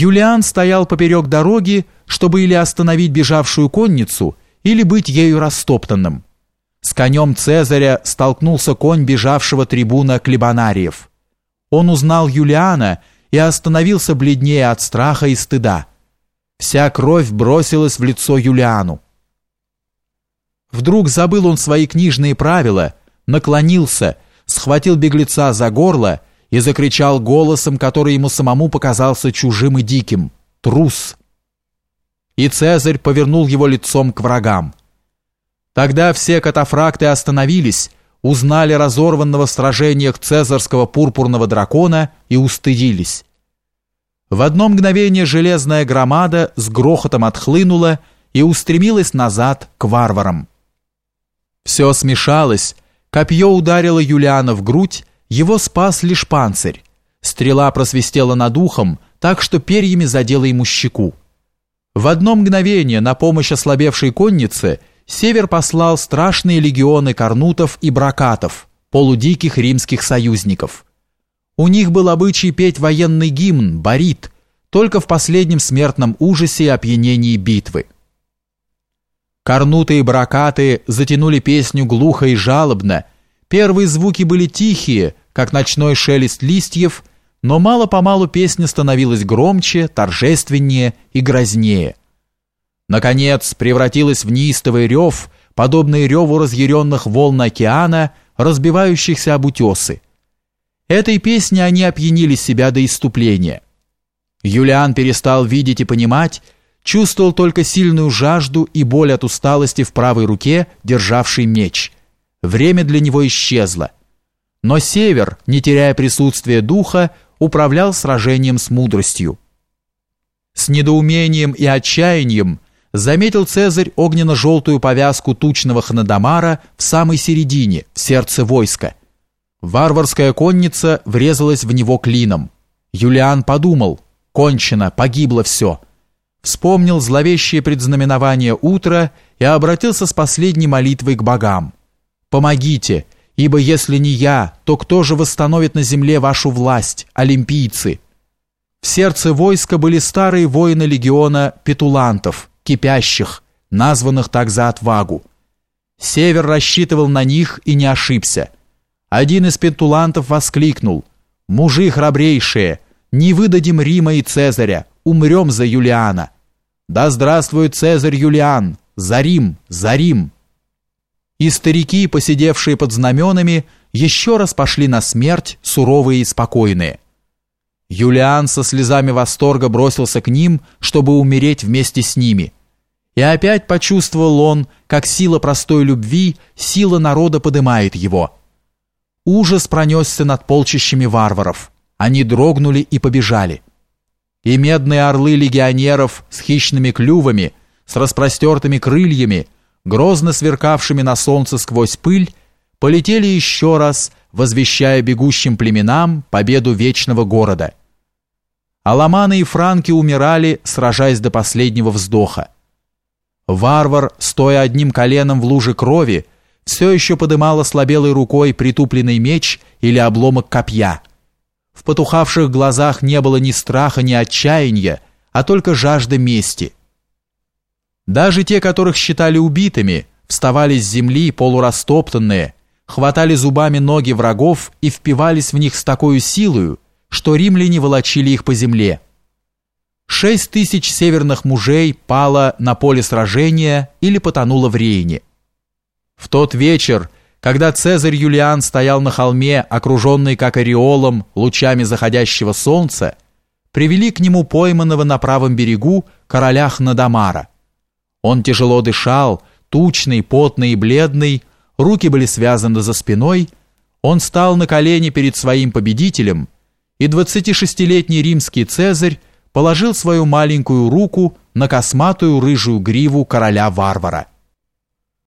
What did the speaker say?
Юлиан стоял поперек дороги, чтобы или остановить бежавшую конницу, или быть ею растоптанным. С конем Цезаря столкнулся конь бежавшего трибуна Клебанариев. Он узнал Юлиана и остановился бледнее от страха и стыда. Вся кровь бросилась в лицо Юлиану. Вдруг забыл он свои книжные правила, наклонился, схватил беглеца за горло и закричал голосом, который ему самому показался чужим и диким: «Трус!» И Цезарь повернул его лицом к врагам. Тогда все катафракты остановились, узнали разорванного в сражениях цезарского пурпурного дракона и устыдились. В одно мгновение железная громада с грохотом отхлынула и устремилась назад к варварам. Все смешалось, копье ударило Юлиана в грудь, его спас лишь панцирь. Стрела просвистела над ухом, так что перьями задела ему щеку. В одно мгновение на помощь ослабевшей коннице Север послал страшные легионы корнутов и бракатов, полудиких римских союзников. У них был обычай петь военный гимн, барит, только в последнем смертном ужасе и опьянении битвы. Корнуты и бракаты затянули песню глухо и жалобно. Первые звуки были тихие, как ночной шелест листьев, но мало-помалу песня становилась громче, торжественнее и грознее. Наконец превратилась в неистовый рев, подобный реву разъяренных волн океана, разбивающихся об утесы. Этой песней они опьянили себя до исступления. Юлиан перестал видеть и понимать, чувствовал только сильную жажду и боль от усталости в правой руке, державшей меч. Время для него исчезло. Но Север, не теряя присутствия духа, управлял сражением с мудростью. С недоумением и отчаянием заметил Цезарь огненно-желтую повязку тучного Ханадамара в самой середине, в сердце войска. Варварская конница врезалась в него клином. Юлиан подумал: кончено, погибло все. Вспомнил зловещее предзнаменование утра и обратился с последней молитвой к богам: «Помогите, ибо если не я, то кто же восстановит на земле вашу власть, олимпийцы?» В сердце войска были старые воины легиона петулантов, кипящих, названных так за отвагу. Север рассчитывал на них и не ошибся. Один из петулантов воскликнул: «Мужи храбрейшие, не выдадим Рима и Цезаря, умрем за Юлиана! Да здравствует Цезарь Юлиан! За Рим! За Рим!» И старики, посидевшие под знаменами, еще раз пошли на смерть, суровые и спокойные. Юлиан со слезами восторга бросился к ним, чтобы умереть вместе с ними. И опять почувствовал он, как сила простой любви, сила народа подымает его. Ужас пронесся над полчищами варваров. Они дрогнули и побежали. И медные орлы легионеров с хищными клювами, с распростертыми крыльями, грозно сверкавшими на солнце сквозь пыль, полетели еще раз, возвещая бегущим племенам победу вечного города. Аламаны и франки умирали, сражаясь до последнего вздоха. Варвар, стоя одним коленом в луже крови, все еще подымал ослабелой рукой притупленный меч или обломок копья. В потухавших глазах не было ни страха, ни отчаяния, а только жажда мести. Даже те, которых считали убитыми, вставали с земли полурастоптанные, хватали зубами ноги врагов и впивались в них с такой силою, что римляне волочили их по земле. 6000 северных мужей пало на поле сражения или потонуло в Рейне. В тот вечер, когда Цезарь Юлиан стоял на холме, окруженный как ореолом лучами заходящего солнца, привели к нему пойманного на правом берегу короля Хнадамара. Он тяжело дышал, тучный, потный и бледный, руки были связаны за спиной, он стал на колени перед своим победителем, и 26-летний римский Цезарь положил свою маленькую руку на косматую рыжую гриву короля-варвара.